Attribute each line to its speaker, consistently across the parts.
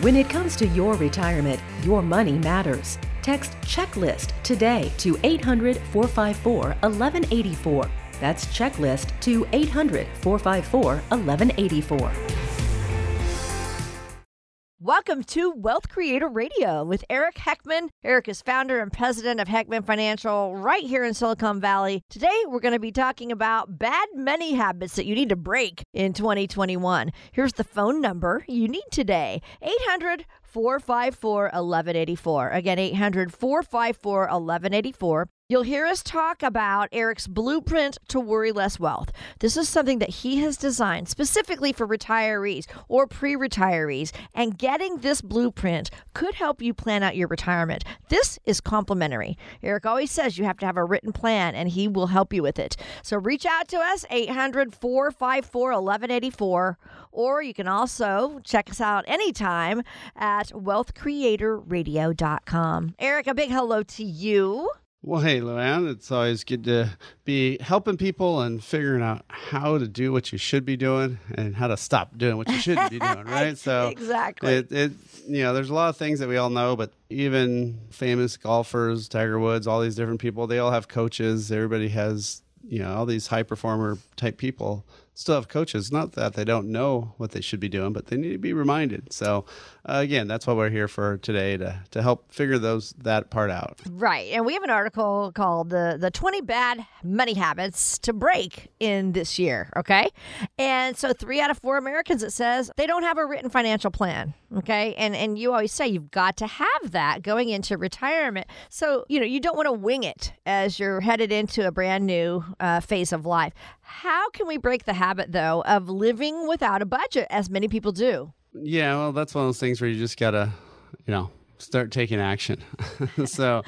Speaker 1: When it comes to your retirement, your money matters. Text CHECKLIST today to 800-454-1184. That's CHECKLIST to 800-454-1184.
Speaker 2: Welcome to Wealth Creator Radio with Eric Heckman. Eric is founder and president of Heckman Financial right here in Silicon Valley. Today, we're going to be talking about bad money habits that you need to break in 2021. Here's the phone number you need today, 800-454-1184. Again, 800-454-1184. You'll hear us talk about Eric's blueprint to worry less wealth. This is something that he has designed specifically for retirees or pre-retirees, and getting this blueprint could help you plan out your retirement. This is complimentary. Eric always says you have to have a written plan, and he will help you with it. So reach out to us, 800-454-1184, or you can also check us out anytime at wealthcreatorradio.com. Eric, a big hello to you.
Speaker 3: Well, hey, Luann, it's always good to be helping people and figuring out how to do what you should be doing and how to stop doing what you shouldn't be doing, right? So
Speaker 2: exactly.
Speaker 3: There's a lot of things that we all know, but even famous golfers, Tiger Woods, all these different people, they all have coaches. Everybody has, all these high performer type people still have coaches. Not that they don't know what they should be doing, but they need to be reminded. So again, that's what we're here for today, to help figure that part out.
Speaker 2: Right. And we have an article called the 20 Bad Money Habits to Break in this year. Okay. And so 3 out of 4 Americans, it says, they don't have a written financial plan. Okay. And you always say you've got to have that going into retirement. So, you don't want to wing it as you're headed into a brand new phase of life. How can we break the habit, though, of living without a budget, as many people do?
Speaker 3: Yeah, well, that's one of those things where you just got to, start taking action. So,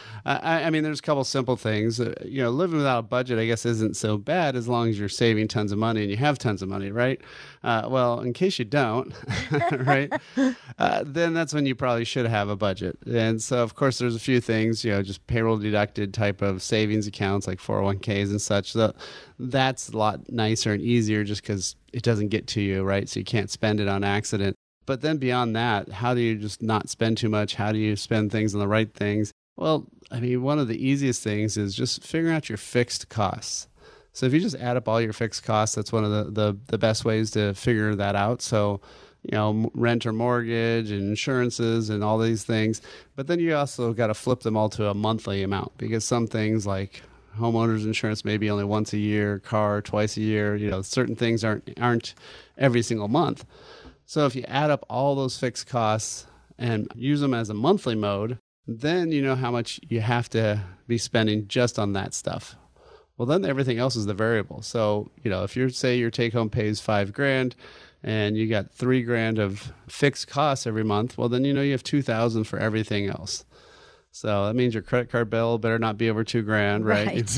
Speaker 3: I mean, there's a couple simple things. Living without a budget, I guess, isn't so bad as long as you're saving tons of money and you have tons of money, right? Well, in case you don't, right, then that's when you probably should have a budget. And so, of course, there's a few things, just payroll deducted type of savings accounts like 401ks and such. So that's a lot nicer and easier just because it doesn't get to you, right? So you can't spend it on accident. But then beyond that, how do you just not spend too much? How do you spend things on the right things? Well, I mean, one of the easiest things is just figuring out your fixed costs. So if you just add up all your fixed costs, that's one of the best ways to figure that out. So, rent or mortgage and insurances and all these things. But then you also got to flip them all to a monthly amount, because some things like homeowners insurance maybe only once a year, car twice a year. Certain things aren't every single month. So if you add up all those fixed costs and use them as a monthly mode, then you know how much you have to be spending just on that stuff. Well, then everything else is the variable. So, if you say your take home pays $5,000 and you got $3,000 of fixed costs every month, well, then you have $2,000 for everything else. So that means your credit card bill better not be over $2,000, right?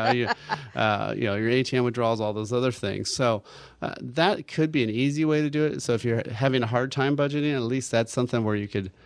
Speaker 3: Your ATM withdrawals, all those other things. So that could be an easy way to do it. So if you're having a hard time budgeting, at least that's something where you could,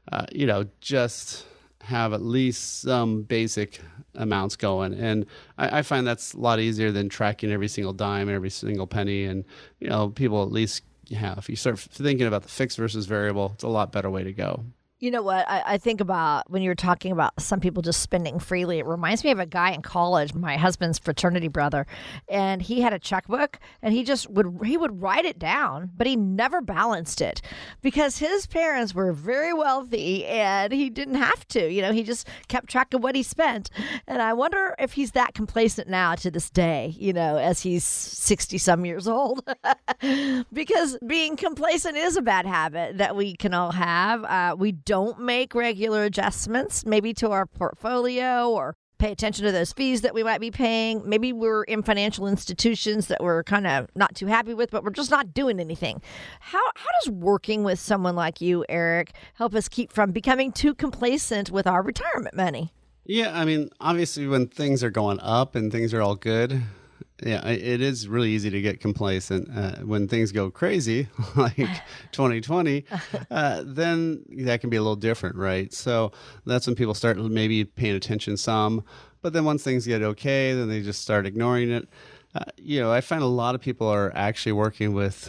Speaker 3: just have at least some basic amounts going. And I find that's a lot easier than tracking every single dime, every single penny. And, people at least, if you start thinking about the fixed versus variable, it's a lot better way to go.
Speaker 2: You know what? I think about when you're talking about some people just spending freely. It reminds me of a guy in college, my husband's fraternity brother, and he had a checkbook, and he would write it down, but he never balanced it because his parents were very wealthy and he didn't have to. He just kept track of what he spent. And I wonder if he's that complacent now to this day, as he's 60-some years old. Because being complacent is a bad habit that we can all have. We don't make regular adjustments, maybe to our portfolio, or pay attention to those fees that we might be paying. Maybe we're in financial institutions that we're kind of not too happy with, but we're just not doing anything. How does working with someone like you, Eric, help us keep from becoming too complacent with our retirement money?
Speaker 3: Yeah, I mean, obviously when things are going up and things are all good, yeah, it is really easy to get complacent. When things go crazy, like 2020, then that can be a little different, right? So that's when people start maybe paying attention some. But then once things get okay, then they just start ignoring it. I find a lot of people are actually working with,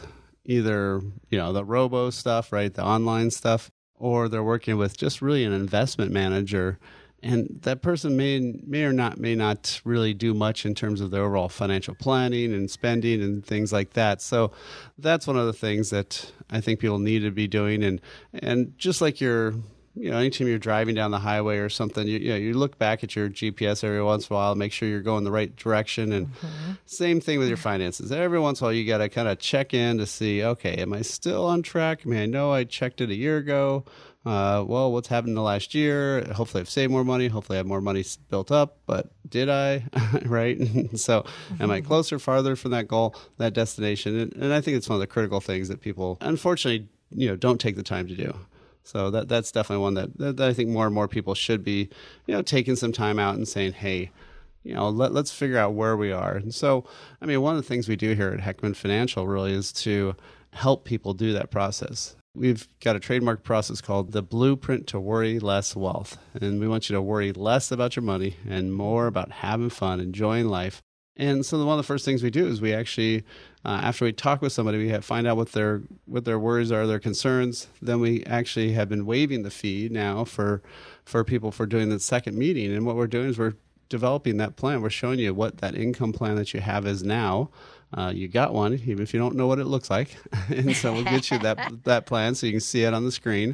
Speaker 3: either, the robo stuff, right, the online stuff, or they're working with just really an investment manager. And that person may or may not really do much in terms of their overall financial planning and spending and things like that. So that's one of the things that I think people need to be doing. And just like anytime you're driving down the highway or something, you look back at your GPS every once in a while, make sure you're going the right direction. And same thing with your finances. Every once in a while, you got to kind of check in to see, okay, am I still on track? I mean, I know I checked it a year ago. Well, what's happened in the last year? Hopefully I've saved more money. Hopefully I have more money built up, but did I? Right? So am I closer, farther from that goal, that destination? And I think it's one of the critical things that people, unfortunately, don't take the time to do. So that's definitely one that I think more and more people should be, taking some time out and saying, hey, let's figure out where we are. And so, I mean, one of the things we do here at Heckman Financial really is to help people do that process. We've got a trademark process called the Blueprint to Worry Less Wealth. And we want you to worry less about your money and more about having fun, enjoying life. And so one of the first things we do is we actually, after we talk with somebody, we find out what their worries are, their concerns. Then we actually have been waiving the fee now for people for doing the second meeting. And what we're doing is we're developing that plan. We're showing you what that income plan that you have is now. You got one, even if you don't know what it looks like. And so we'll get you that plan so you can see it on the screen.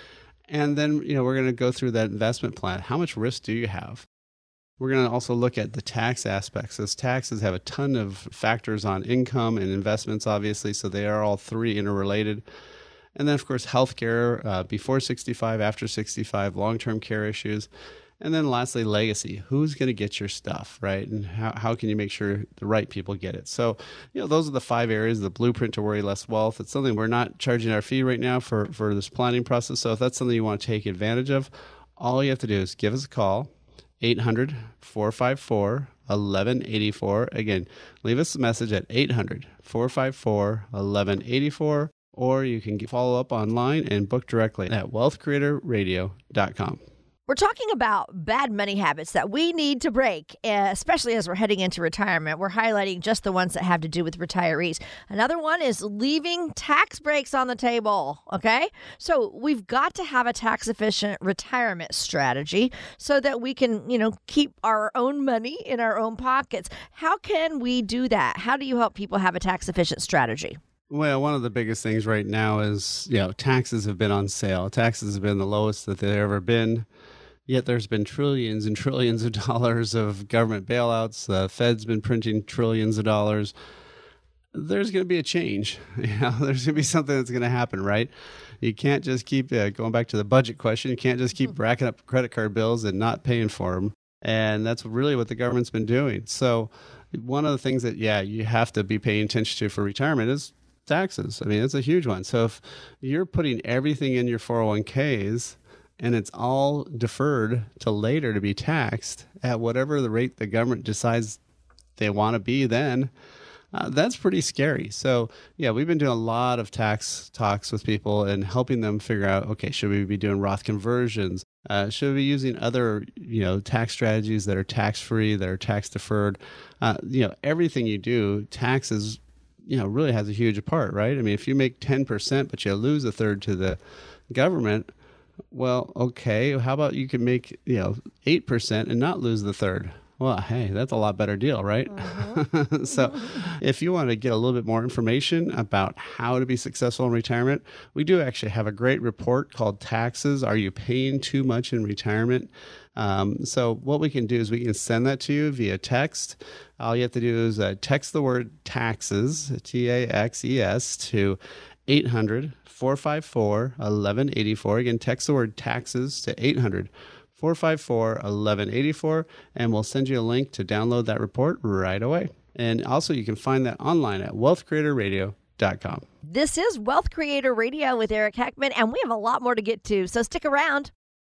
Speaker 3: And then, we're going to go through that investment plan. How much risk do you have? We're going to also look at the tax aspects. Those taxes have a ton of factors on income and investments, obviously, so they are all three interrelated. And then, of course, healthcare before 65, after 65, long-term care issues. And then lastly, legacy. Who's going to get your stuff, right? And how can you make sure the right people get it? So, those are the 5 areas, the Blueprint to Worry Less Wealth. It's something we're not charging our fee right now for this planning process. So if that's something you want to take advantage of, all you have to do is give us a call, 800-454-1184. Again, leave us a message at 800-454-1184, or you can follow up online and book directly at wealthcreatorradio.com.
Speaker 2: We're talking about bad money habits that we need to break, especially as we're heading into retirement. We're highlighting just the ones that have to do with retirees. Another one is leaving tax breaks on the table, okay? So we've got to have a tax-efficient retirement strategy so that we can, keep our own money in our own pockets. How can we do that? How do you help people have a tax-efficient strategy?
Speaker 3: Well, one of the biggest things right now is, taxes have been on sale. Taxes have been the lowest that they've ever been. Yet there's been trillions and trillions of dollars of government bailouts. The Fed's been printing trillions of dollars. There's going to be a change. There's going to be something that's going to happen, right? You can't just keep going back to the budget question. You can't just keep racking up credit card bills and not paying for them. And that's really what the government's been doing. So one of the things that, you have to be paying attention to for retirement is taxes. I mean, it's a huge one. So if you're putting everything in your 401ks, and it's all deferred to later to be taxed at whatever the rate the government decides they want to be then, that's pretty scary. So, we've been doing a lot of tax talks with people and helping them figure out, okay, should we be doing Roth conversions? Should we be using other, tax strategies that are tax-free, that are tax-deferred? Everything you do, taxes, really has a huge part, right? I mean, if you make 10%, but you lose a third to the government, well, okay, how about you can make, 8% and not lose the third? Well, hey, that's a lot better deal, right? So if you want to get a little bit more information about how to be successful in retirement, we do actually have a great report called Taxes. Are You Paying Too Much in Retirement? So what we can do is we can send that to you via text. All you have to do is text the word taxes, TAXES, to 800-454-1184. Again, text the word taxes to 800-454-1184, and we'll send you a link to download that report right away. And also, you can find that online at wealthcreatorradio.com.
Speaker 2: This is Wealth Creator Radio with Eric Heckman, and we have a lot more to get to, so stick around.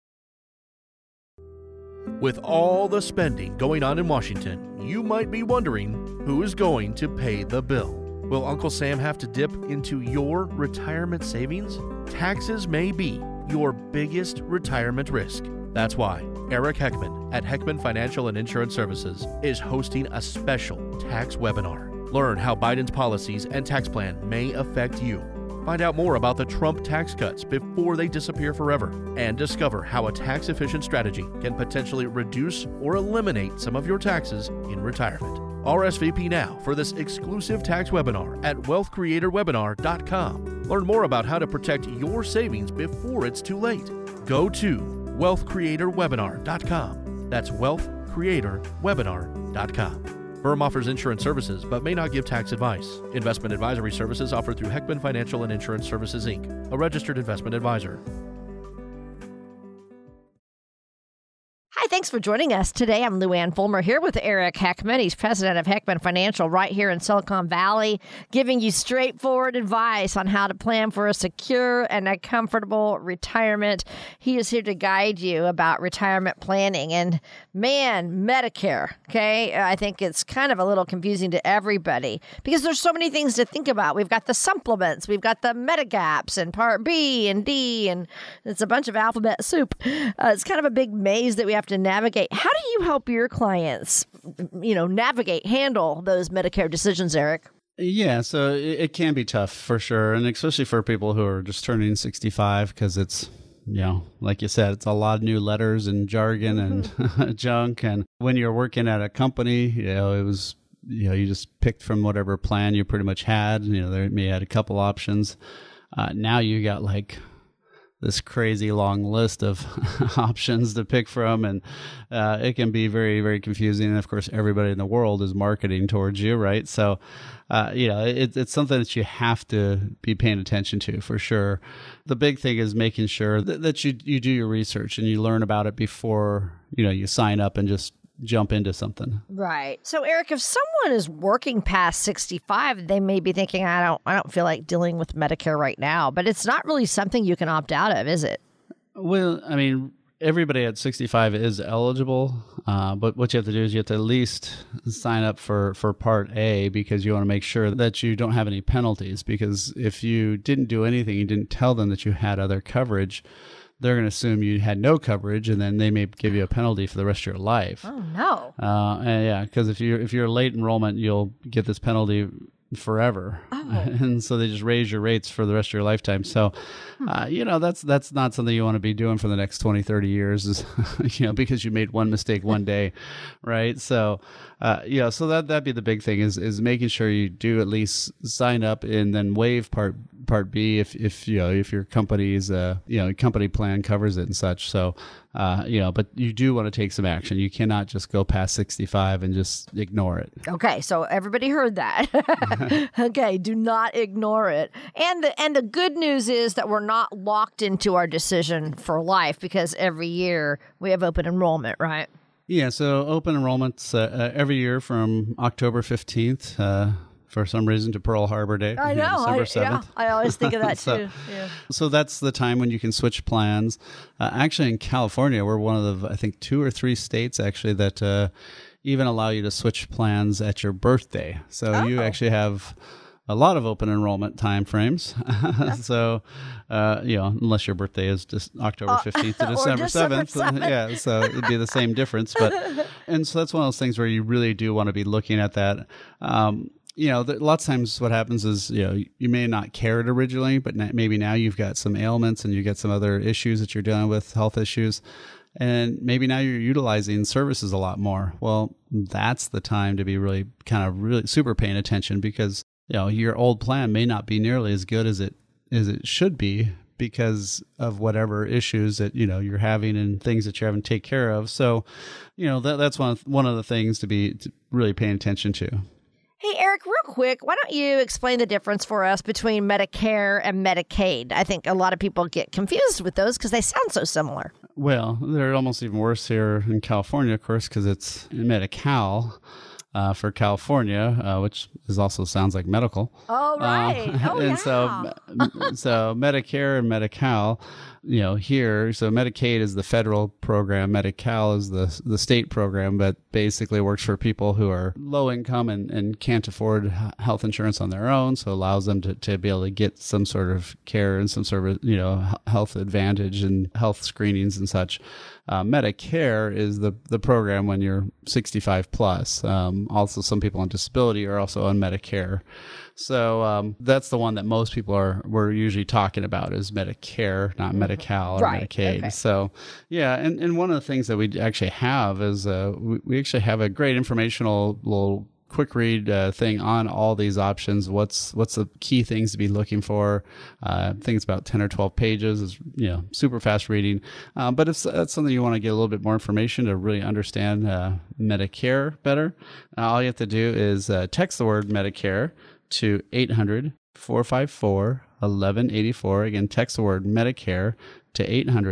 Speaker 4: With all the spending going on in Washington, you might be wondering who is going to pay the bill. Will Uncle Sam have to dip into your retirement savings? Taxes may be your biggest retirement risk. That's why Eric Heckman at Heckman Financial and Insurance Services is hosting a special tax webinar. Learn how Biden's policies and tax plan may affect you. Find out more about the Trump tax cuts before they disappear forever, and discover how a tax-efficient strategy can potentially reduce or eliminate some of your taxes in retirement. RSVP now for this exclusive tax webinar at wealthcreatorwebinar.com. Learn more about how to protect your savings before it's too late. Go to wealthcreatorwebinar.com. That's wealthcreatorwebinar.com. Firm offers insurance services but may not give tax advice. Investment advisory services offered through Heckman Financial and Insurance Services, Inc., a registered investment advisor.
Speaker 2: Hi, thanks for joining us today. I'm Lou Ann Fulmer here with Eric Heckman. He's president of Heckman Financial right here in Silicon Valley, giving you straightforward advice on how to plan for a secure and a comfortable retirement. He is here to guide you about retirement planning. And man, Medicare, okay? I think it's kind of a little confusing to everybody because there's so many things to think about. We've got the supplements, we've got the Medicaps and Part B and D, and it's a bunch of alphabet soup. It's kind of a big maze that we have to navigate. How do you help your clients, handle those Medicare decisions, Eric?
Speaker 3: Yeah, so it can be tough for sure, and especially for people who are just turning 65 because it's, like you said, it's a lot of new letters and jargon and junk. And when you're working at a company, it was, you just picked from whatever plan you pretty much had. They may had a couple options. Now you got like this crazy long list of options to pick from, and it can be very, very confusing. And of course, everybody in the world is marketing towards you, right? So, it's something that you have to be paying attention to for sure. The big thing is making sure that you do your research and you learn about it before, you sign up and just jump into something.
Speaker 2: Right. So, Eric, if someone is working past 65, they may be thinking, I don't feel like dealing with Medicare right now, but it's not really something you can opt out of, is it?
Speaker 3: Well, I mean, everybody at 65 is eligible, but what you have to do is you have to at least sign up for Part A because you want to make sure that you don't have any penalties, because if you didn't do anything, you didn't tell them that you had other coverage, they're going to assume you had no coverage, and then they may give you a penalty for the rest of your life.
Speaker 2: Oh, no.
Speaker 3: And yeah, because if you're late enrollment, you'll get this penalty forever.
Speaker 2: Oh.
Speaker 3: And so they just raise your rates for the rest of your lifetime. So, that's not something you want to be doing for the next 20, 30 years, is, because you made one mistake one day, right? So, so that'd be the big thing is making sure you do at least sign up and then waive Part B if your company's company plan covers it and such. So, but you do want to take some action. You cannot just go past 65 and just ignore it.
Speaker 2: Okay, so everybody heard that. Okay, do not ignore it. And the good news is that we're not locked into our decision for life because every year we have open enrollment, right?
Speaker 3: Yeah, so open enrollment's every year from October 15th for some reason to Pearl Harbor Day.
Speaker 2: I know.
Speaker 3: December 7th.
Speaker 2: I always think of that too.
Speaker 3: So that's the time when you can switch plans. Actually, in California, we're one of the, I think, 2 or 3 states actually that even allow you to switch plans at your birthday. So you actually have a lot of open enrollment time frames. So, unless your birthday is just October 15th to December 7th. Yeah, so it'd be the same difference. And so that's one of those things where you really do want to be looking at that. Lots of times what happens is, you may not care it originally, but maybe now you've got some ailments and you get some other issues that you're dealing with, health issues. And maybe now you're utilizing services a lot more. Well, that's the time to be really super paying attention, because your old plan may not be nearly as good as it should be because of whatever issues that you're having and things that you're having to take care of. So, that's one of the things to be really paying attention to.
Speaker 2: Hey, Eric, real quick, why don't you explain the difference for us between Medicare and Medicaid? I think a lot of people get confused with those because they sound so similar.
Speaker 3: Well, they're almost even worse here in California, of course, because it's Medi-Cal. For California, which also sounds like medical.
Speaker 2: Oh, right.
Speaker 3: So Medicare and Medi-Cal, here, so Medicaid is the federal program, Medi-Cal is the state program, but basically works for people who are low income and can't afford health insurance on their own, so allows them to be able to get some sort of care and some sort of, health advantage and health screenings and such. Medicare is the program when you're 65 plus. Also, some people on disability are also on Medicare. So that's the one that most people we're usually talking about is Medicare, not Medi-Cal or Medicaid. Okay. So, yeah, and one of the things that we actually have is we actually have a great informational little quick read thing on all these options. What's the key things to be looking for? I think it's about 10 or 12 pages. It's super fast reading. But if that's something you want to get a little bit more information to really understand Medicare better, all you have to do is text the word Medicare to 800-454-1184. Again, text the word Medicare to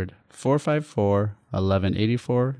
Speaker 3: 800-454-1184,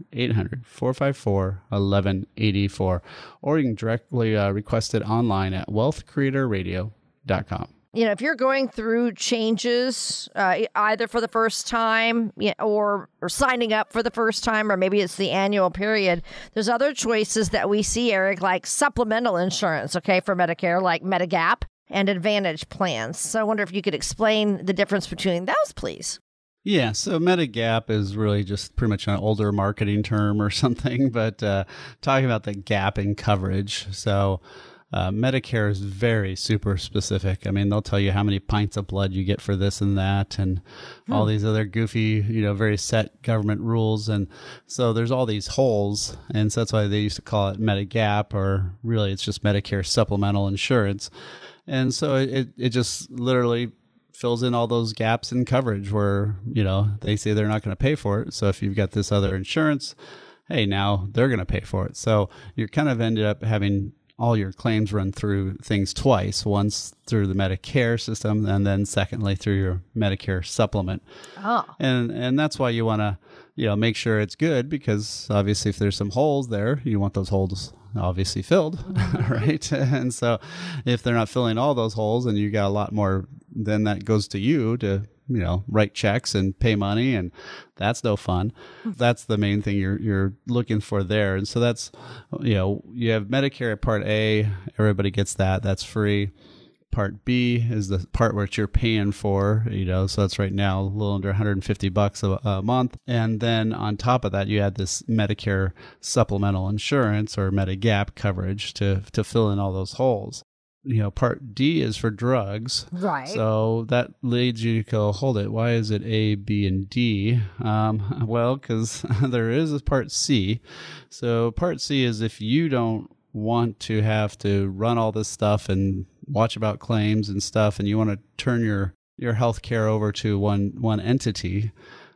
Speaker 3: 800-454-1184. Or you can directly request it online at wealthcreatorradio.com.
Speaker 2: If you're going through changes, either for the first time or signing up for the first time, or maybe it's the annual period, there's other choices that we see, Eric, like supplemental insurance, okay, for Medicare, like Medigap and Advantage plans. So I wonder if you could explain the difference between those, please.
Speaker 3: Yeah, so Medigap is really just pretty much an older marketing term or something, but talking about the gap in coverage. So Medicare is very super specific. I mean, they'll tell you how many pints of blood you get for this and that and all these other goofy, very set government rules. And so there's all these holes. And so that's why they used to call it Medigap, or really it's just Medicare supplemental insurance. And so it just literally fills in all those gaps in coverage where, they say they're not going to pay for it. So if you've got this other insurance, hey, now they're going to pay for it. So you're kind of ended up having all your claims run through things twice, once through the Medicare system and then secondly through your Medicare supplement.
Speaker 2: Oh.
Speaker 3: And that's why you want to, make sure it's good, because obviously if there's some holes there, you want those holes obviously filled, right? And so if they're not filling all those holes and you got a lot more, then that goes to you to, write checks and pay money, and that's no fun. That's the main thing you're looking for there. And so that's, you have Medicare Part A, everybody gets that. That's free. Part B is the part which you're paying for, so that's right now a little under $150 a month. And then on top of that, you add this Medicare supplemental insurance or Medigap coverage to fill in all those holes. Part D is for drugs.
Speaker 2: Right.
Speaker 3: So that leads you to go, hold it, why is it A, B, and D? Well, because there is a Part C. So Part C is if you don't want to have to run all this stuff and watch about claims and stuff, and you want to turn your health care over to one entity,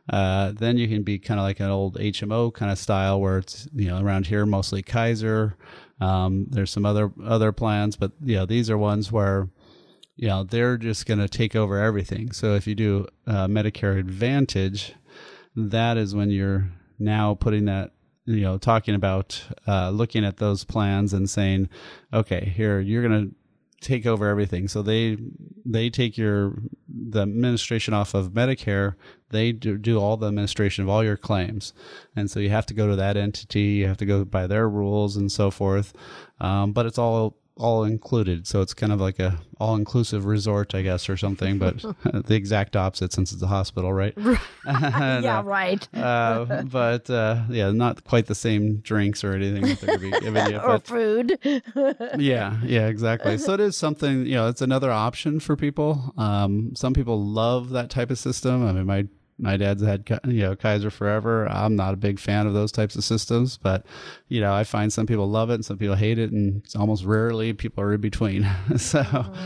Speaker 3: then you can be kind of like an old HMO kind of style where it's, around here, mostly Kaiser. There's some other plans, but these are ones where, they're just going to take over everything. So if you do Medicare Advantage, that is when you're now putting that, talking about looking at those plans and saying, okay, here, you're going to take over everything. So they take the administration off of Medicare. They do all the administration of all your claims. And so you have to go to that entity. You have to go by their rules and so forth. But it's all included. So it's kind of like a all-inclusive resort, I guess, or something, but the exact opposite since it's a hospital, right? And,
Speaker 2: yeah, right.
Speaker 3: But not quite the same drinks or anything that they're going to be giving you.
Speaker 2: Or food.
Speaker 3: yeah, exactly. So it is something, it's another option for people. Some people love that type of system. I mean, my dad's had, Kaiser forever. I'm not a big fan of those types of systems, but, I find some people love it and some people hate it, and it's almost rarely people are in between. So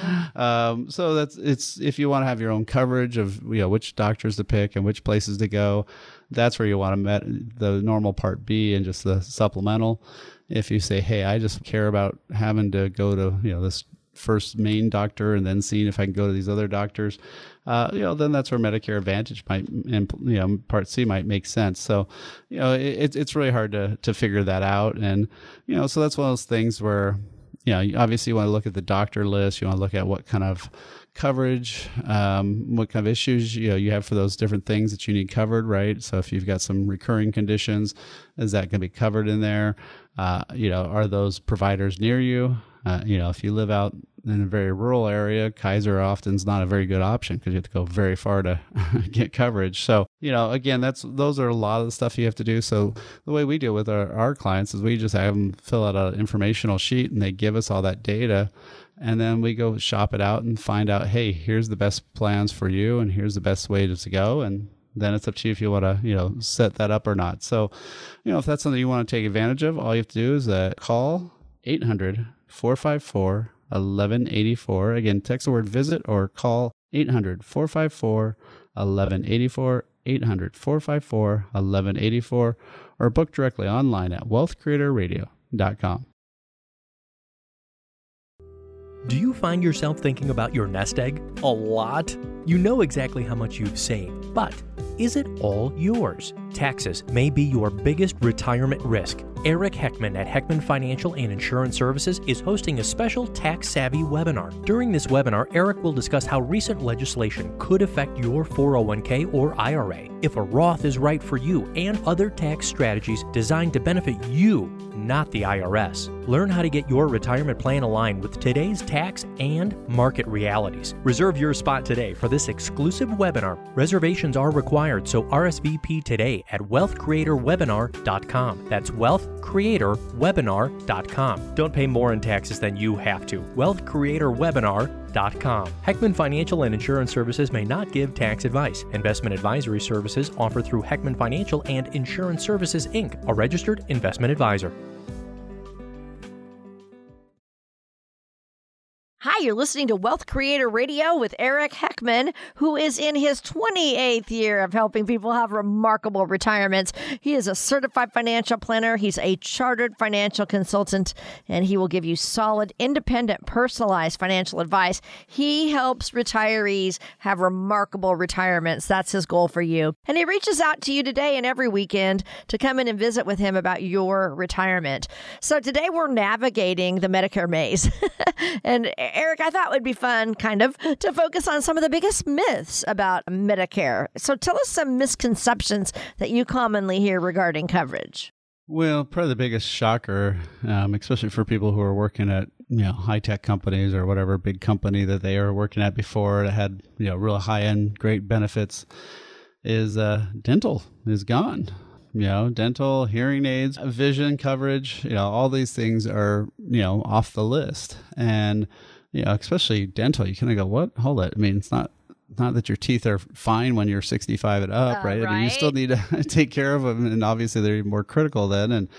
Speaker 3: it's if you want to have your own coverage of, which doctors to pick and which places to go, that's where you want to met the normal Part B and just the supplemental. If you say, hey, I just care about having to go to, this first main doctor and then seeing if I can go to these other doctors, then that's where Medicare Advantage might, and Part C might make sense. So, it's really hard to figure that out. And, so that's one of those things where, you obviously want to look at the doctor list. You want to look at what kind of coverage, what kind of issues you have for those different things that you need covered, right? So if you've got some recurring conditions, is that going to be covered in there? Are those providers near you? If you live out in a very rural area, Kaiser often is not a very good option because you have to go very far to get coverage. So, again, those are a lot of the stuff you have to do. So the way we deal with our clients is we just have them fill out an informational sheet and they give us all that data. And then we go shop it out and find out, hey, here's the best plans for you and here's the best way to go. And then it's up to you if you want to, set that up or not. So, if that's something you want to take advantage of, all you have to do is call 800-454-1184. Again, text the word visit or call 800-454-1184, 800-454-1184, or book directly online at wealthcreatorradio.com.
Speaker 5: Do you find yourself thinking about your nest egg a lot? You know exactly how much you've saved, but is it all yours? Taxes may be your biggest retirement risk. Eric Heckman at Heckman Financial and Insurance Services is hosting a special tax-savvy webinar. During this webinar, Eric will discuss how recent legislation could affect your 401k or IRA, if a Roth is right for you, and other tax strategies designed to benefit you, not the IRS. Learn how to get your retirement plan aligned with today's tax and market realities. Reserve your spot today for this exclusive webinar. Reservations are required, so RSVP today at wealthcreatorwebinar.com. That's wealthcreatorwebinar.com. Don't pay more in taxes than you have to. wealthcreatorwebinar.com. Heckman Financial and Insurance Services may not give tax advice. Investment advisory services offered through Heckman Financial and Insurance Services, Inc., a registered investment advisor.
Speaker 2: Hi, you're listening to Wealth Creator Radio with Eric Heckman, who is in his 28th year of helping people have remarkable retirements. He is a certified financial planner. He's a chartered financial consultant, and he will give you solid, independent, personalized financial advice. He helps retirees have remarkable retirements. That's his goal for you. And he reaches out to you today and every weekend to come in and visit with him about your retirement. So today we're navigating the Medicare maze. And Eric, I thought it would be fun, kind of, to focus on some of the biggest myths about Medicare. So tell us some misconceptions that you commonly hear regarding coverage.
Speaker 3: Well, probably the biggest shocker, especially for people who are working at high-tech companies or whatever big company that they are working at before that had real high-end, great benefits, is dental is gone. Dental, hearing aids, vision coverage, all these things are, off the list. And, especially dental, you kind of go, what? Hold it. I mean, it's not that your teeth are fine when you're 65 and up, right? I mean, you still need to take care of them. And obviously they're even more critical then. And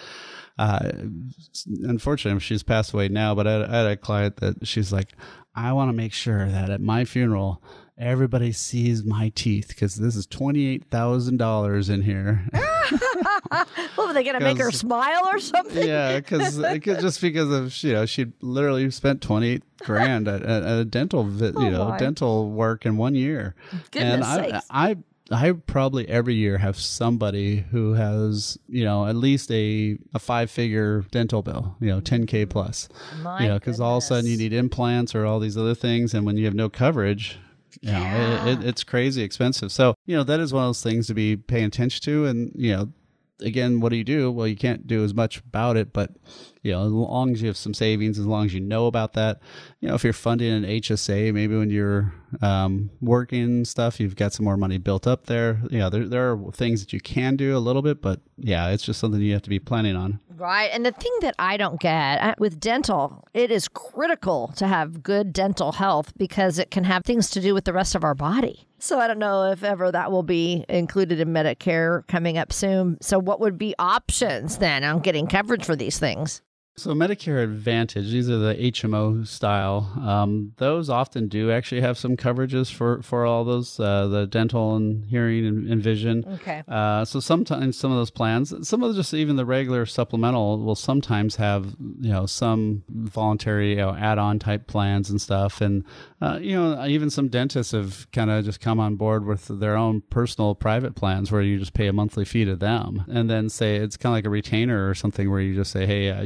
Speaker 3: unfortunately, she's passed away now, but I had a client that she's like, I want to make sure that at my funeral, everybody sees my teeth because this is $28,000 in here.
Speaker 2: Well, are they going to make her smile or something?
Speaker 3: Yeah, because of she literally spent $28,000 at a dental dental work in 1 year.
Speaker 2: Goodness
Speaker 3: and
Speaker 2: sakes.
Speaker 3: I probably every year have somebody who has at least a 5-figure dental bill, $10K plus, because all of a sudden you need implants or all these other things, and when you have no coverage. It's crazy expensive. So, that is one of those things to be paying attention to. And, again, what do you do? Well, you can't do as much about it, but, as long as you have some savings, as long as you know about that, if you're funding an HSA, maybe when you're working and stuff, you've got some more money built up there. There are things that you can do a little bit, but it's just something you have to be planning on.
Speaker 2: Right. And the thing that I don't get with dental, it is critical to have good dental health because it can have things to do with the rest of our body. So I don't know if ever that will be included in Medicare coming up soon. So what would be options then on getting coverage for these things?
Speaker 3: So Medicare Advantage, these are the HMO style. Those often do actually have some coverages for all those, the dental and hearing and vision.
Speaker 2: Okay.
Speaker 3: So sometimes some of those plans, some of just even the regular supplemental will sometimes have, some voluntary, add-on type plans and stuff. And, even some dentists have kind of just come on board with their own personal private plans where you just pay a monthly fee to them. And then say it's kind of like a retainer or something where you just say, hey, you get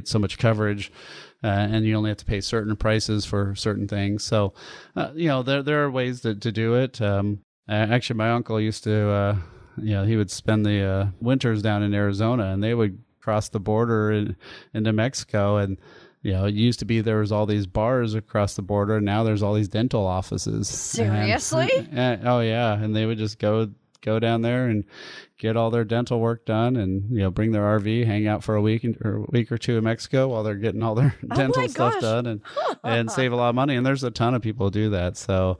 Speaker 3: get so much coverage, and you only have to pay certain prices for certain things. So, there are ways to do it. Actually, my uncle used to, he would spend the winters down in Arizona, and they would cross the border into Mexico, and it used to be there was all these bars across the border, and now there's all these dental offices.
Speaker 2: Seriously?
Speaker 3: Oh yeah, and they would just go down there and get all their dental work done, and bring their RV, hang out for a week or two in Mexico while they're getting all their dental stuff done, and save a lot of money. And there's a ton of people who do that. So,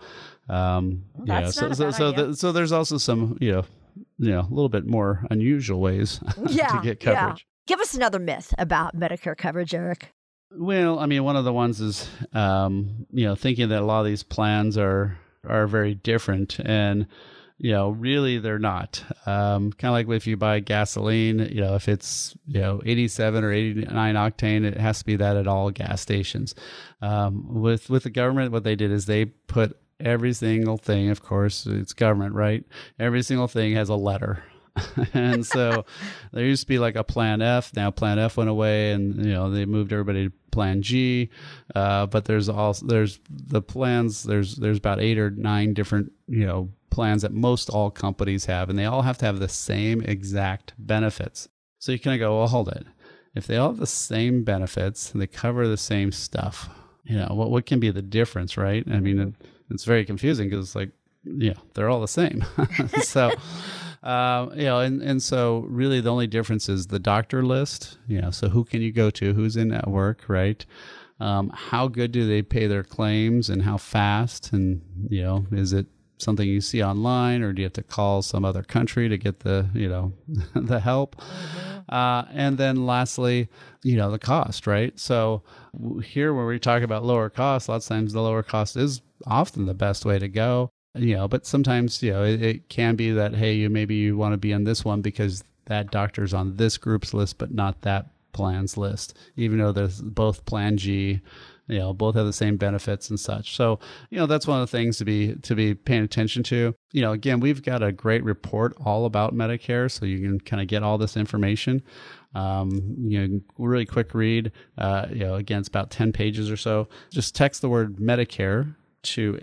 Speaker 3: so there's also some a little bit more unusual ways to get coverage.
Speaker 2: Yeah. Give us another myth about Medicare coverage, Eric.
Speaker 3: Well, I mean, one of the ones is, thinking that a lot of these plans are very different, and, really they're not. Kind of like if you buy gasoline, if it's, 87 or 89 octane, it has to be that at all gas stations. With the government, what they did is they put every single thing, of course, it's government, right? Every single thing has a letter. And so there used to be like a Plan F. Now Plan F went away, and they moved everybody to Plan G. But there's the plans. There's about 8 or 9 different plans that most all companies have, and they all have to have the same exact benefits. So you kind of go, well, hold it. If they all have the same benefits and they cover the same stuff, what can be the difference, right? I mean, it's very confusing because it's like, they're all the same. So. And so really the only difference is the doctor list, so who can you go to, who's in network, right? How good do they pay their claims and how fast? And, is it something you see online, or do you have to call some other country to get the, the help? Mm-hmm. And then lastly, the cost, right? So here when we talk about lower cost, lots of times the lower cost is often the best way to go. But sometimes, it can be that, hey, maybe you want to be on this one because that doctor's on this group's list, but not that plan's list, even though there's both Plan G, both have the same benefits and such. So, that's one of the things to be paying attention to. Again, we've got a great report all about Medicare, so you can kind of get all this information. Really quick read, again, it's about 10 pages or so. Just text the word Medicare to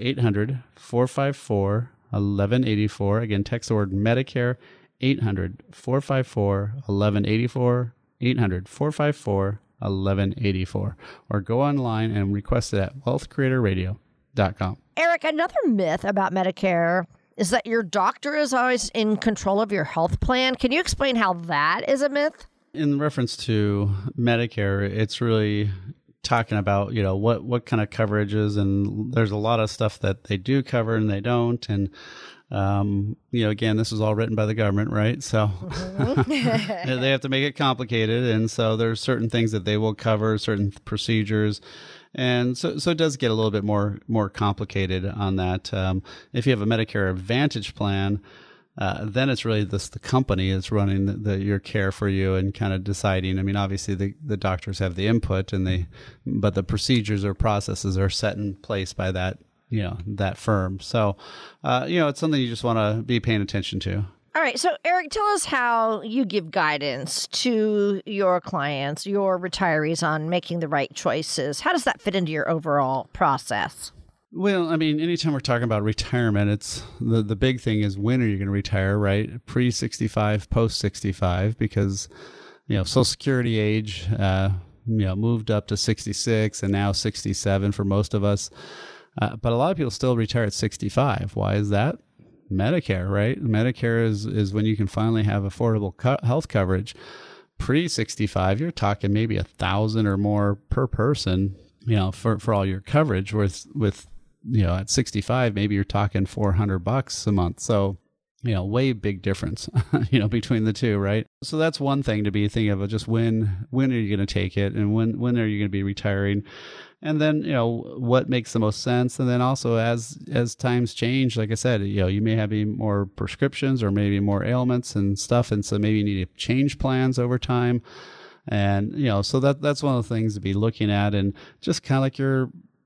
Speaker 3: 800-454-1184. Again, text the word Medicare, 800-454-1184, 800-454-1184, or go online and request it at wealthcreatorradio.com.
Speaker 2: Eric, another myth about Medicare is that your doctor is always in control of your health plan. Can you explain how that is a myth?
Speaker 3: In reference to Medicare, it's really talking about, what kind of coverages, and there's a lot of stuff that they do cover and they don't. And, again, this is all written by the government, right? So they have to make it complicated. And so there's certain things that they will cover, certain procedures. And so it does get a little bit more complicated on that. If you have a Medicare Advantage plan, then it's really the company is running your care for you and kind of deciding. I mean, obviously the doctors have the input, but the procedures or processes are set in place by that firm. So, it's something you just want to be paying attention to.
Speaker 2: All right. So, Eric, tell us how you give guidance to your clients, your retirees, on making the right choices. How does that fit into your overall process?
Speaker 3: Well, I mean, anytime we're talking about retirement, it's the big thing is when are you going to retire, right? Pre-65, post-65, because, Social Security age, moved up to 66 and now 67 for most of us. But a lot of people still retire at 65. Why is that? Medicare, right? Medicare is when you can finally have affordable health coverage. Pre-65, you're talking maybe $1,000 or more per person, for all your coverage. With at 65, maybe you're talking $400 a month. So, way big difference, between the two, right? So that's one thing to be thinking of, just when are you going to take it, and when are you going to be retiring? And then, what makes the most sense. And then also as times change, like I said, you may have more prescriptions or maybe more ailments and stuff. And so maybe you need to change plans over time. And, so that's one of the things to be looking at. And just kind of like your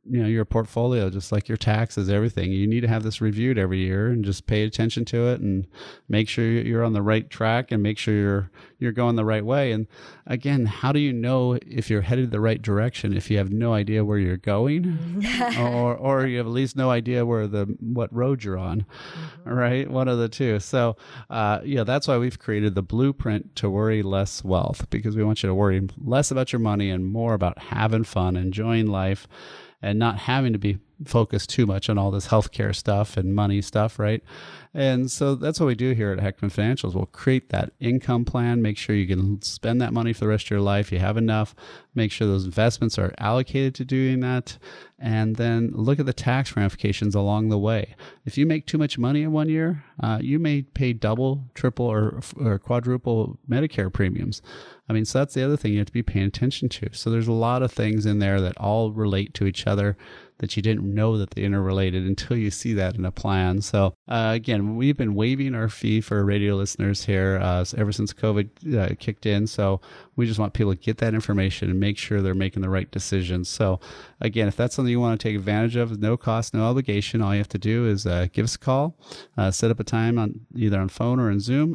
Speaker 3: your portfolio, just like your taxes, everything. You need to have this reviewed every year and just pay attention to it and make sure you're on the right track and make sure you're going the right way. And again, how do you know if you're headed the right direction if you have no idea where you're going or you have at least no idea what road you're on, right? One of the two. So, that's why we've created the blueprint to worry less wealth, because we want you to worry less about your money and more about having fun, enjoying life, and not having to be focused too much on all this healthcare stuff and money stuff, right? And so that's what we do here at Heckman Financials. We'll create that income plan, make sure you can spend that money for the rest of your life. You have enough, make sure those investments are allocated to doing that, and then look at the tax ramifications along the way. If you make too much money in one year, you may pay double, triple, or quadruple Medicare premiums. So that's the other thing you have to be paying attention to. So there's a lot of things in there that all relate to each other that you didn't know that they interrelated until you see that in a plan. So again, we've been waiving our fee for radio listeners here ever since COVID kicked in. So we just want people to get that information and make sure they're making the right decisions. So again, if that's something you want to take advantage of, no cost, no obligation, all you have to do is give us a call, set up a time either on phone or in Zoom,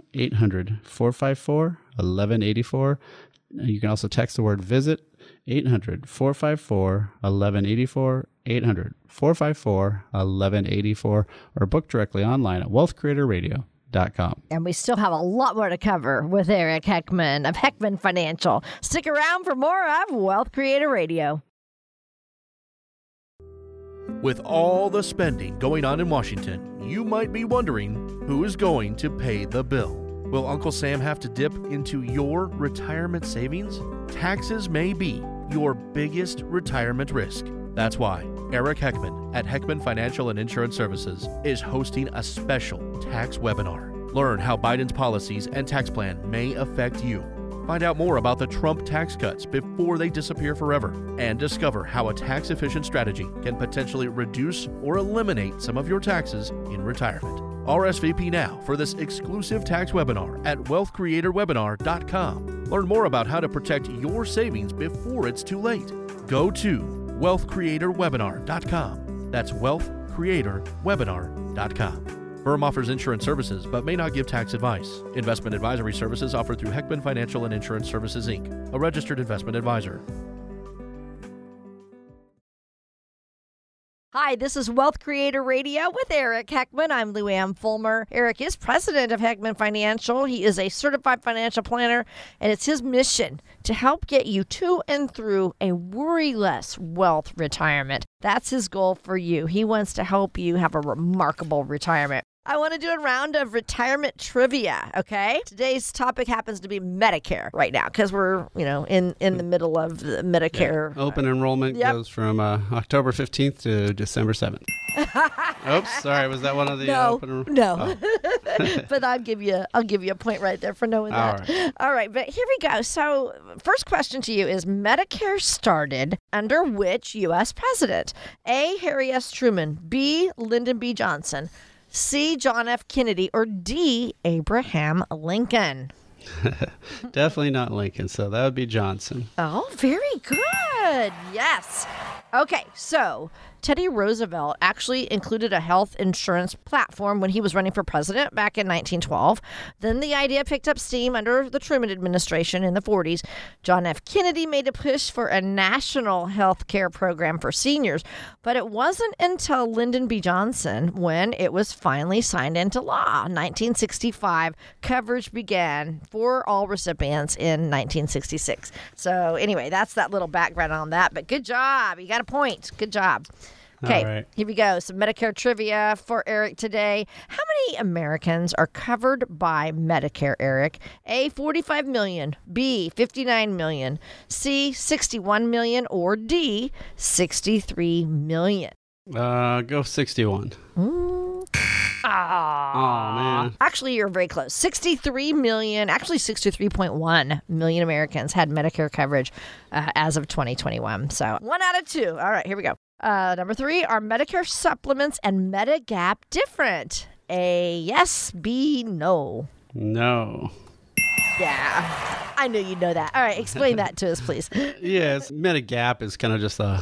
Speaker 3: 800-454-1184. You can also text the word visit, 800-454-1184, 800-454-1184, or book directly online at wealthcreatorradio.com.
Speaker 2: And we still have a lot more to cover with Eric Heckman of Heckman Financial. Stick around for more of Wealth Creator Radio.
Speaker 4: With all the spending going on in Washington, you might be wondering who is going to pay the bill. Will Uncle Sam have to dip into your retirement savings? Taxes may be your biggest retirement risk. That's why Eric Heckman at Heckman Financial and Insurance Services is hosting a special tax webinar. Learn how Biden's policies and tax plan may affect you. Find out more about the Trump tax cuts before they disappear forever, and discover how a tax-efficient strategy can potentially reduce or eliminate some of your taxes in retirement. RSVP now for this exclusive tax webinar at wealthcreatorwebinar.com. Learn more about how to protect your savings before it's too late. Go to wealthcreatorwebinar.com. That's wealthcreatorwebinar.com. Firm offers insurance services but may not give tax advice. Investment advisory services offered through Heckman Financial and Insurance Services, Inc., a registered investment advisor.
Speaker 2: Hi, this is Wealth Creator Radio with Eric Heckman. I'm Lou Ann Fulmer. Eric is president of Heckman Financial. He is a certified financial planner, and it's his mission to help get you to and through a worry-less wealth retirement. That's his goal for you. He wants to help you have a remarkable retirement. I want to do a round of retirement trivia, okay? Today's topic happens to be Medicare right now because we're, in the middle of the Medicare.
Speaker 3: Yeah. Open enrollment goes from October 15th to December 7th. Oops, sorry. Was that one of the open enrollment?
Speaker 2: No. Oh. But I'll give you a point right there for knowing that. All right, but here we go. So first question to you is, Medicare started under which U.S. president? A, Harry S. Truman, B, Lyndon B. Johnson, C, John F. Kennedy, or D, Abraham Lincoln?
Speaker 3: Definitely not Lincoln, so that would be Johnson.
Speaker 2: Oh, very good. Yes. Okay, so Teddy Roosevelt actually included a health insurance platform when he was running for president back in 1912. Then the idea picked up steam under the Truman administration in the 40s. John F. Kennedy made a push for a national health care program for seniors, but it wasn't until Lyndon B. Johnson when it was finally signed into law. 1965, coverage began for all recipients in 1966. So anyway, that's that little background on that, but good job. You got a point. Good job. Okay,
Speaker 3: right.
Speaker 2: Here we go. Some Medicare trivia for Eric today. How many Americans are covered by Medicare, Eric? A, 45 million, B, 59 million, C, 61 million, or D, 63 million?
Speaker 3: Go 61.
Speaker 2: Oh,
Speaker 3: man.
Speaker 2: Actually, you're very close. 63 million, actually 63.1 million Americans had Medicare coverage as of 2021. So 1 out of 2. All right, here we go. Number 3, are Medicare supplements and Medigap different? A, yes, B, no.
Speaker 3: No.
Speaker 2: Yeah, I knew you'd know that. All right, explain that to us, please.
Speaker 3: Yes, Medigap is kind of just a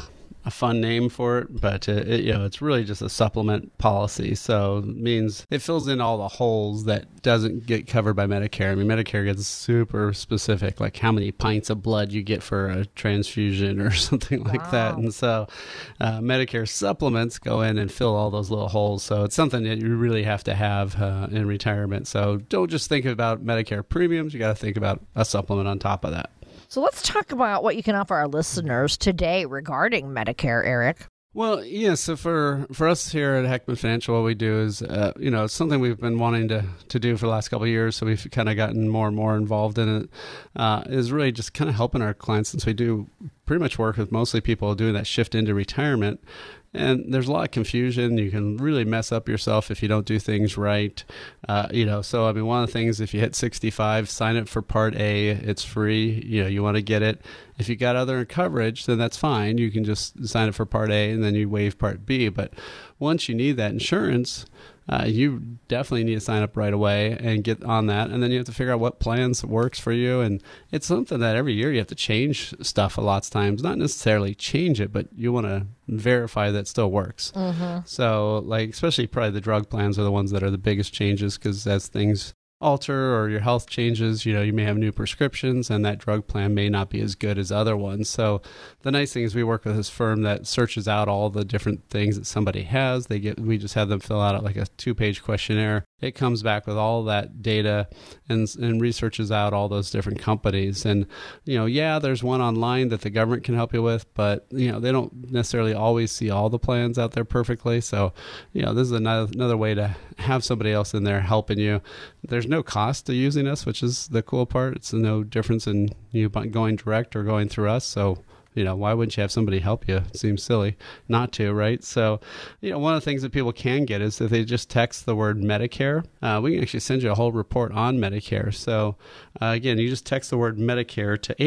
Speaker 3: a fun name for it, but it's really just a supplement policy. So it means it fills in all the holes that doesn't get covered by Medicare. I mean, Medicare gets super specific, like how many pints of blood you get for a transfusion or something like that. And so Medicare supplements go in and fill all those little holes. So it's something that you really have to have in retirement. So don't just think about Medicare premiums. You got to think about a supplement on top of that.
Speaker 2: So let's talk about what you can offer our listeners today regarding Medicare, Eric.
Speaker 3: Well, yeah, so for us here at Heckman Financial, what we do is, it's something we've been wanting to do for the last couple of years, so we've kind of gotten more and more involved in it, is really just kind of helping our clients, since we do pretty much work with mostly people doing that shift into retirement. And there's a lot of confusion. You can really mess up yourself if you don't do things right. So, I mean, one of the things, if you hit 65, sign up for Part A. It's free. You want to get it. If you got other coverage, then that's fine. You can just sign up for Part A and then you waive Part B. But once you need that insurance, you definitely need to sign up right away and get on that. And then you have to figure out what plans works for you. And it's something that every year you have to change stuff a lot of times. Not necessarily change it, but you want to verify that it still works. Mm-hmm. So, like, especially probably the drug plans are the ones that are the biggest changes, because as things alter or your health changes, you may have new prescriptions, and that drug plan may not be as good as other ones. So the nice thing is we work with this firm that searches out all the different things that somebody has. We just have them fill out like a 2-page questionnaire. It comes back with all that data and researches out all those different companies. And, there's one online that the government can help you with, but, they don't necessarily always see all the plans out there perfectly. So, this is another way to have somebody else in there helping you. There's no cost to using us, which is the cool part. It's no difference in you going direct or going through us. So, why wouldn't you have somebody help you? It seems silly not to, right? So, one of the things that people can get is if they just text the word Medicare, we can actually send you a whole report on Medicare. So, again, you just text the word Medicare to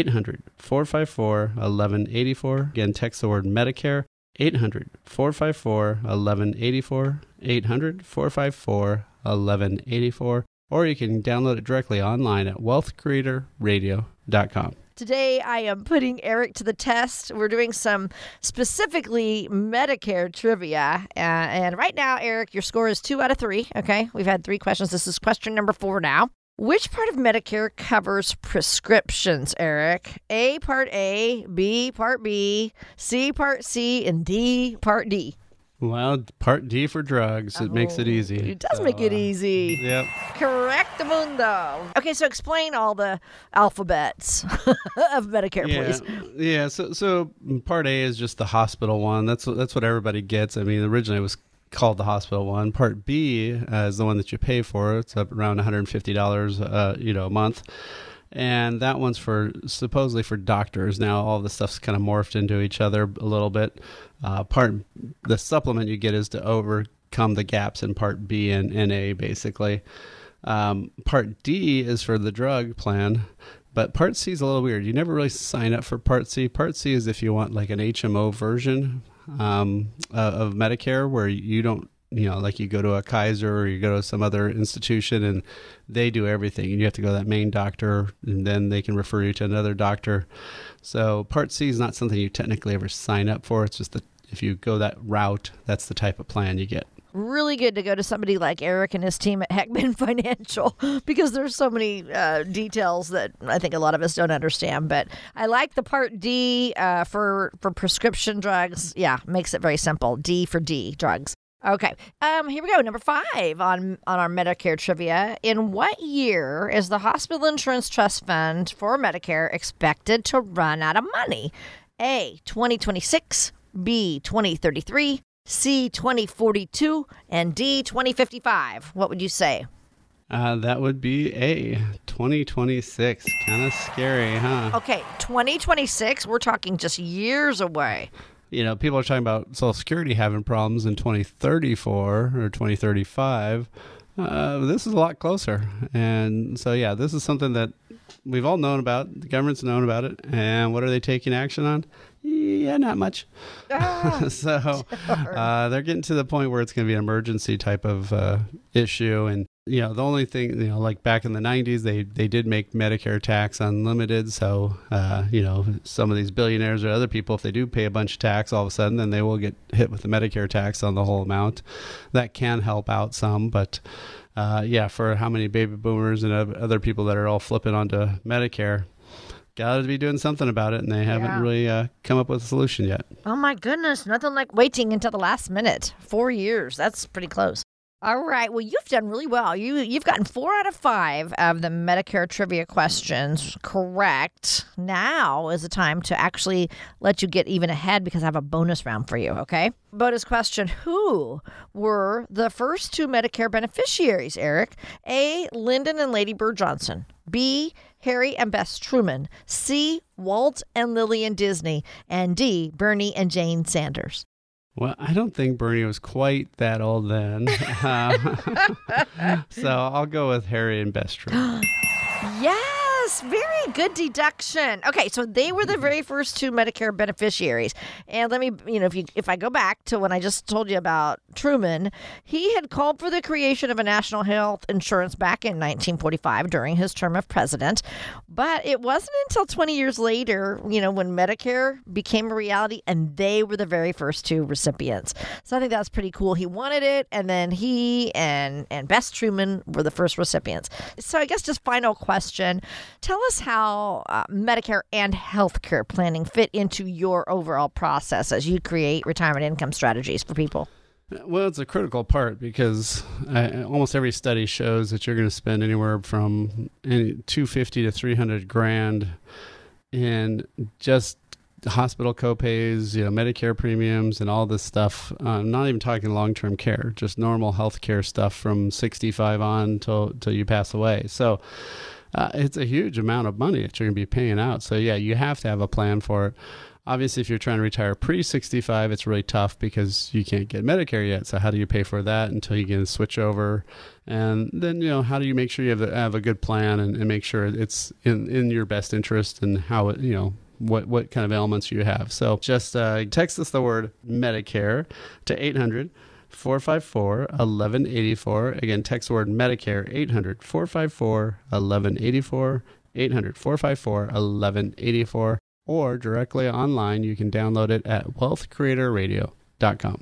Speaker 3: 800-454-1184. Again, text the word Medicare, 800-454-1184, 800-454-1184. Or you can download it directly online at wealthcreatorradio.com.
Speaker 2: Today, I am putting Eric to the test. We're doing some specifically Medicare trivia. And right now, Eric, your score is 2 out of 3. Okay, we've had 3 questions. This is question number 4 now. Which part of Medicare covers prescriptions, Eric? A, Part A, B, Part B, C, Part C, and D, Part D.
Speaker 3: Well, Part D for drugs. It makes it easy.
Speaker 2: It does make it easy.
Speaker 3: Yep.
Speaker 2: Correctamundo. Okay, so explain all the alphabets of Medicare, please.
Speaker 3: Yeah. So Part A is just the hospital one. That's what everybody gets. I mean, originally it was called the hospital one. Part B is the one that you pay for. It's up around $150, a month. And that one's supposedly for doctors. Now all the stuff's kind of morphed into each other a little bit. The supplement you get is to overcome the gaps in Part B and A, basically. Part D is for the drug plan, but Part C is a little weird. You never really sign up for Part C. Part C is if you want like an HMO version of Medicare, where you don't, like you go to a Kaiser or you go to some other institution and they do everything, and you have to go to that main doctor, and then they can refer you to another doctor. So Part C is not something you technically ever sign up for. It's just that if you go that route, that's the type of plan you get.
Speaker 2: Really good to go to somebody like Eric and his team at Heckman Financial, because there's so many details that I think a lot of us don't understand. But I like the Part D for prescription drugs. Yeah, makes it very simple. D for D, drugs. Okay, here we go. Number 5 on our Medicare trivia. In what year is the Hospital Insurance Trust Fund for Medicare expected to run out of money? A, 2026, B, 2033, C, 2042, and D, 2055. What would you say?
Speaker 3: That would be A, 2026. Kind of scary, huh?
Speaker 2: Okay, 2026, we're talking just years away.
Speaker 3: People are talking about Social Security having problems in 2034 or 2035. This is a lot closer. And so, yeah, this is something that we've all known about. The government's known about it. And what are they taking action on? Yeah, not much. So they're getting to the point where it's going to be an emergency type of issue. And The only thing, like back in the 90s, they did make Medicare tax unlimited. So, some of these billionaires or other people, if they do pay a bunch of tax, all of a sudden, then they will get hit with the Medicare tax on the whole amount. That can help out some. But, for how many baby boomers and other people that are all flipping onto Medicare, got to be doing something about it. And they haven't really come up with a solution yet.
Speaker 2: Oh, my goodness. Nothing like waiting until the last minute. 4 years. That's pretty close. All right. Well, you've done really well. You've gotten 4 out of 5 of the Medicare trivia questions correct. Now is the time to actually let you get even ahead because I have a bonus round for you, okay? Bonus question. Who were the first 2 Medicare beneficiaries, Eric? A, Lyndon and Lady Bird Johnson. B, Harry and Bess Truman. C, Walt and Lillian Disney. And D, Bernie and Jane Sanders.
Speaker 3: Well, I don't think Bernie was quite that old then. So I'll go with Harry and Bess Truman.
Speaker 2: Yes, very good deduction. Okay, so they were the very first 2 Medicare beneficiaries. And let me, if I go back to when I just told you about Truman, he had called for the creation of a national health insurance back in 1945 during his term of president. But it wasn't until 20 years later, when Medicare became a reality and they were the very first 2 recipients. So I think that's pretty cool. He wanted it, and then he and Bess Truman were the first recipients. So I guess just final question. Tell us how Medicare and healthcare planning fit into your overall process as you create retirement income strategies for people.
Speaker 3: Well, it's a critical part because almost every study shows that you're going to spend anywhere from $250 to $300,000 in just hospital copays, Medicare premiums, and all this stuff. I'm not even talking long-term care, just normal health care stuff from 65 on till you pass away. So it's a huge amount of money that you're going to be paying out. So you have to have a plan for it. Obviously, if you're trying to retire pre-65, it's really tough because you can't get Medicare yet. So how do you pay for that until you can switch over? And then, how do you make sure you have a good plan and make sure it's in your best interest and how it, what kind of elements you have. So just text us the word Medicare to 800-454-1184. Again, text the word Medicare, 800-454-1184, 800-454-1184. Or directly online, you can download it at wealthcreatorradio.com.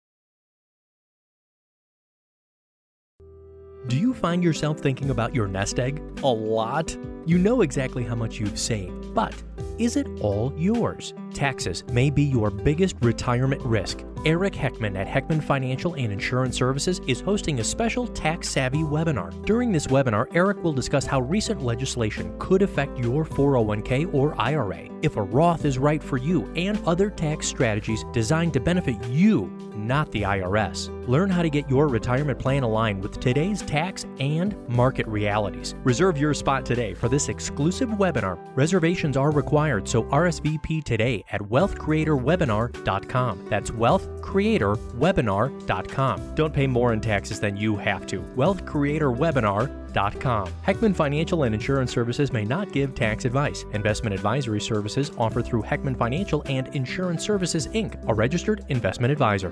Speaker 5: Do you find yourself thinking about your nest egg a lot? You know exactly how much you've saved, but is it all yours? Taxes may be your biggest retirement risk. Eric Heckman at Heckman Financial and Insurance Services is hosting a special tax-savvy webinar. During this webinar, Eric will discuss how recent legislation could affect your 401k or IRA, if a Roth is right for you, and other tax strategies designed to benefit you, not the IRS. Learn how to get your retirement plan aligned with today's tax and market realities. Reserve your spot today for this exclusive webinar. Reservations are required, so RSVP today at wealthcreatorwebinar.com. That's wealthcreatorwebinar.com. Don't pay more in taxes than you have to. wealthcreatorwebinar.com. Heckman Financial and Insurance Services may not give tax advice. Investment advisory services offered through Heckman Financial and Insurance Services, Inc., a registered investment advisor.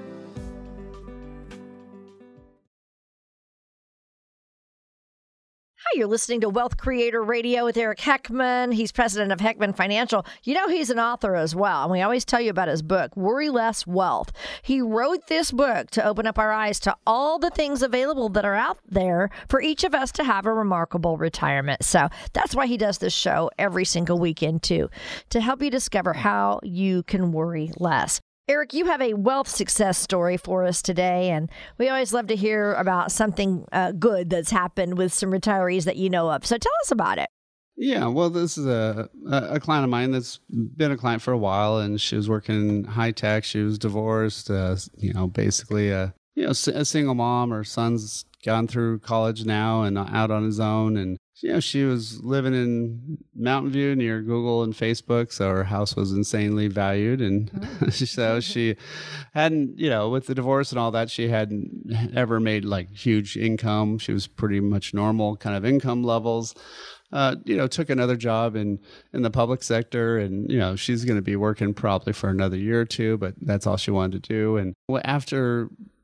Speaker 2: You're listening to Wealth Creator Radio with Eric Heckman. He's president of Heckman Financial. He's an author as well, and we always tell you about his book, Worry Less Wealth. He wrote this book to open up our eyes to all the things available that are out there for each of us to have a remarkable retirement. So that's why he does this show every single weekend, too, to help you discover how you can worry less. Eric, you have a wealth success story for us today, and we always love to hear about something good that's happened with some retirees that you know of. So tell us about it.
Speaker 3: Yeah, well, this is a client of mine that's been a client for a while, and she was working in high tech. She was divorced, basically a single mom. Her son's gone through college now and out on his own, and she was living in Mountain View near Google and Facebook, so her house was insanely valued. And so she hadn't, with the divorce and all that, she hadn't ever made like huge income. She was pretty much normal kind of income levels. Took another job in the public sector, and, she's going to be working probably for another year or two, but that's all she wanted to do. And after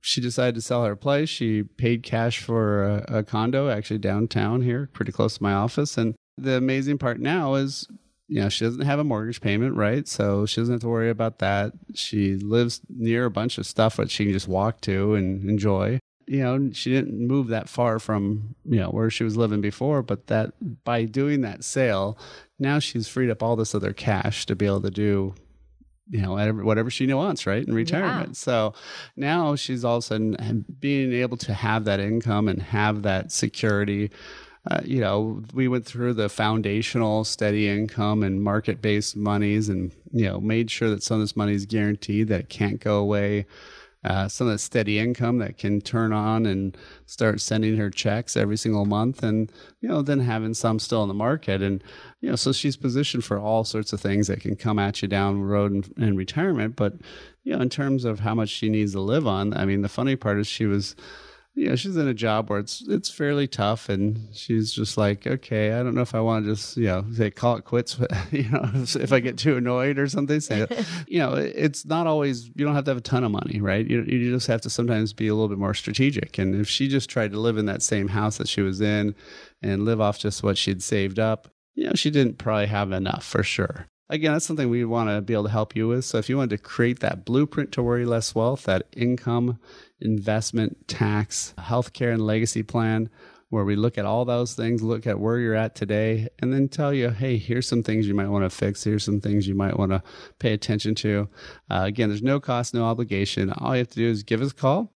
Speaker 3: she decided to sell her place. She paid cash for a condo actually downtown here, pretty close to my office. And the amazing part now is, she doesn't have a mortgage payment, right? So she doesn't have to worry about that. She lives near a bunch of stuff that she can just walk to and enjoy. She didn't move that far from, where she was living before, but that by doing that sale, now she's freed up all this other cash to be able to do whatever she wants, right, in retirement. Yeah. So now she's all of a sudden being able to have that income and have that security. We went through the foundational steady income and market-based monies and, made sure that some of this money is guaranteed, that it can't go away. Some of the steady income that can turn on and start sending her checks every single month, and then having some still in the market. And so she's positioned for all sorts of things that can come at you down the road in retirement. But in terms of how much she needs to live on, I mean, the funny part is she's in a job where it's fairly tough, and she's just like, okay, I don't know if I want to just, say call it quits, if I get too annoyed or something. So, it's not always, you don't have to have a ton of money, right? You just have to sometimes be a little bit more strategic. And if she just tried to live in that same house that she was in and live off just what she'd saved up, she didn't probably have enough for sure. Again, that's something we want to be able to help you with. So if you wanted to create that blueprint to worry less wealth, that income, investment, tax, healthcare, and legacy plan, where we look at all those things, look at where you're at today, and then tell you, hey, here's some things you might want to fix. Here's some things you might want to pay attention to. Again, there's no cost, no obligation. All you have to do is give us a call,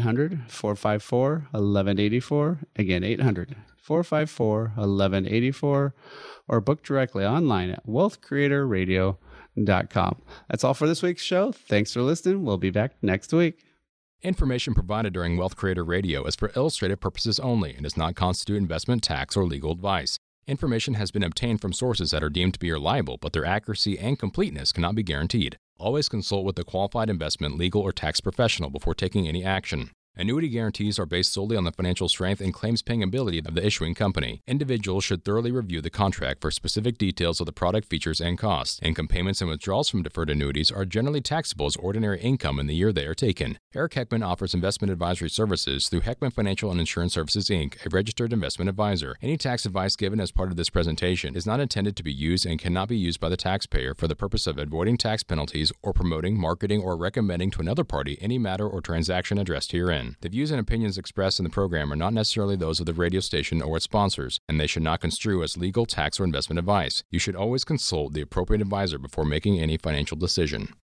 Speaker 3: 800-454-1184. Again, 800-454-1184, or book directly online at wealthcreatorradio.com. That's all for this week's show. Thanks for listening. We'll be back next week.
Speaker 6: Information provided during Wealth Creator Radio is for illustrative purposes only and does not constitute investment, tax, or legal advice. Information has been obtained from sources that are deemed to be reliable, but their accuracy and completeness cannot be guaranteed. Always consult with a qualified investment, legal, or tax professional before taking any action. Annuity guarantees are based solely on the financial strength and claims-paying ability of the issuing company. Individuals should thoroughly review the contract for specific details of the product features and costs. Income payments and withdrawals from deferred annuities are generally taxable as ordinary income in the year they are taken. Eric Heckman offers investment advisory services through Heckman Financial and Insurance Services, Inc., a registered investment advisor. Any tax advice given as part of this presentation is not intended to be used and cannot be used by the taxpayer for the purpose of avoiding tax penalties or promoting, marketing, or recommending to another party any matter or transaction addressed herein. The views and opinions expressed in the program are not necessarily those of the radio station or its sponsors, and they should not construe as legal, tax, or investment advice. You should always consult the appropriate advisor before making any financial decision.